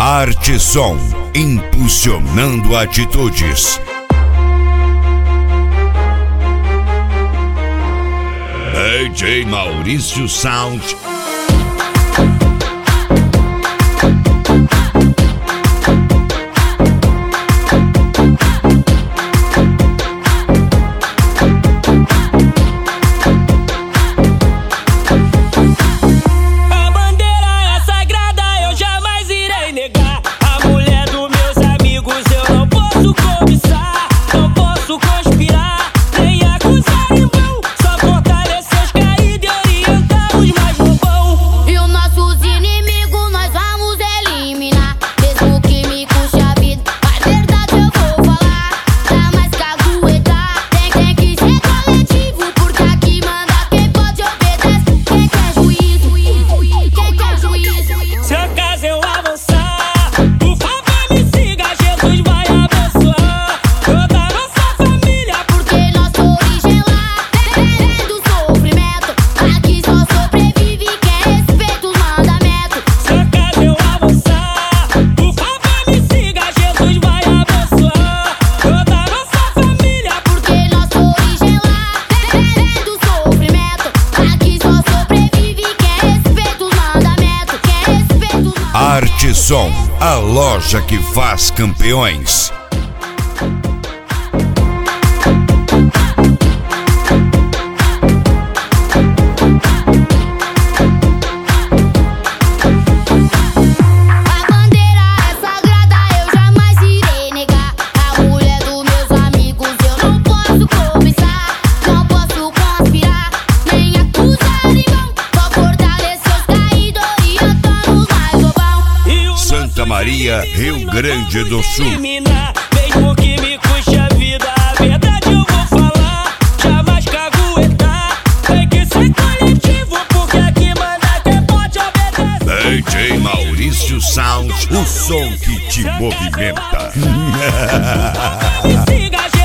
Arte Som, impulsionando atitudes. DJ Maurício Sound. Arte Som, a loja que faz campeões. Maria, Rio Grande do Sul. Mesmo que me custe a vida, a verdade eu vou falar. Jamais caguetar, tem que ser coletivo, porque aqui manda quem pode obedecer. DJ Maurício Sound, o som que te movimenta. Me siga,